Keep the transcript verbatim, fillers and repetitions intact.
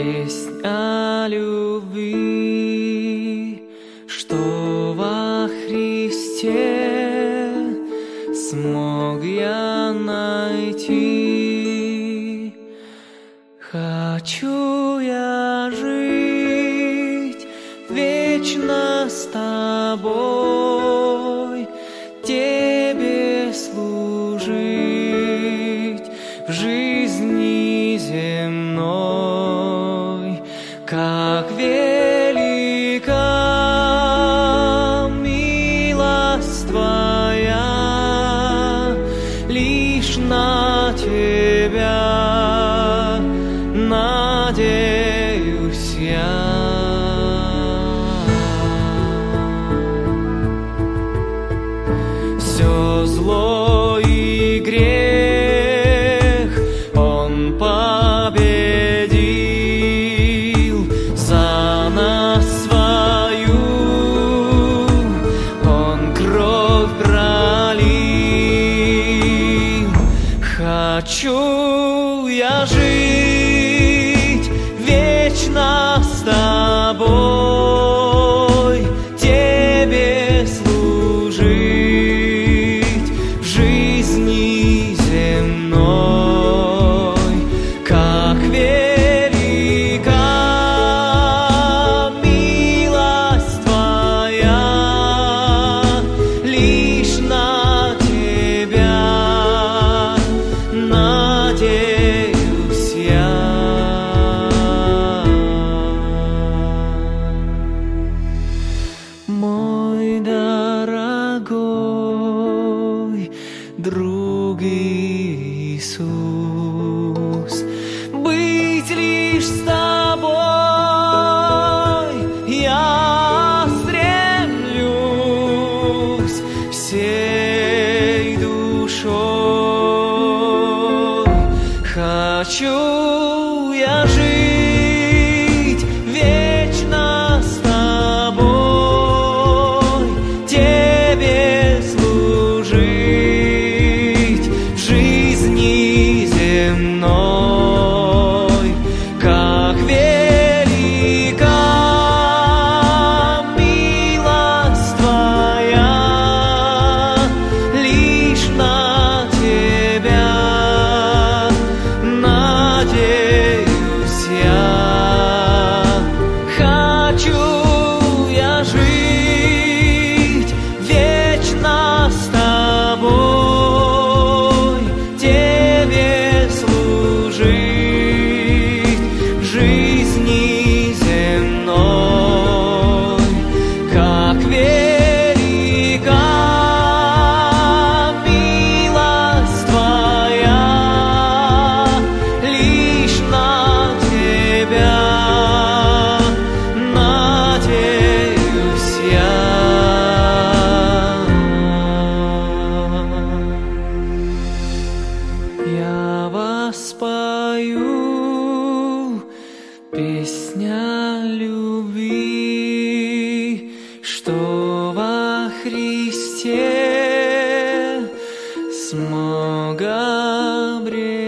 Песнь о любви, что во Христе смог я найти. Хочу я жить вечно с тобой, тебе служить в жизни земной. Как велика милость Твоя, лишь на Тебя надеюсь я. Все зло и грех Он победил, за нас свою Он кровь пролил. Хочу я жить вечно с тобой, тебе служить в жизни земной. Как велика милость Твоя, лишь на Тебя надеюсь я. Мой дорогой друг Иисус, быть лишь с Тобой я стремлюсь всей душой. Хочу я жить вечно с тобой, тебе служить в жизни земной. Как велика милость Твоя, лишь на Тебя надеюсь я. Хочу я жить вечно с Тобой, тебе служить в жизни земной. Как велика милость Твоя, лишь на Тебя надеюсь я. Я воспою песня любви, что во Христе смог обрести.